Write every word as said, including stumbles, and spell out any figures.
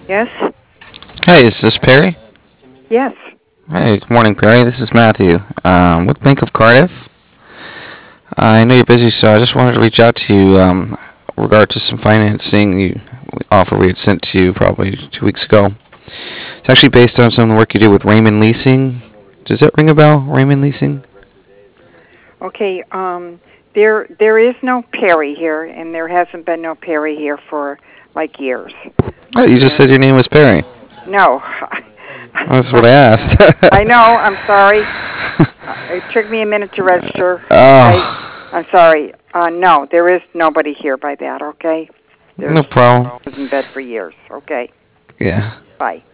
Yes? Hey, is this Perry? Yes. Hey, good morning, Perry. This is Matthew um, with Bank of Cardiff. I know you're busy, so I just wanted to reach out to you um, in regard to some financing you offer we had sent to you probably two weeks ago. It's actually based on some of the work you did with Raymond Leasing. Does that ring a bell, Raymond Leasing? Okay, um there there is no Perry here, and there hasn't been no Perry here for like years. Oh, you just There said your name was Perry. No. That's what I asked. I know, I'm sorry. Uh, It took me a minute to register, okay? Oh, I'm sorry. Uh no, there is nobody here by that, okay? There's no problem. was in bed for years, okay? Yeah. Bye.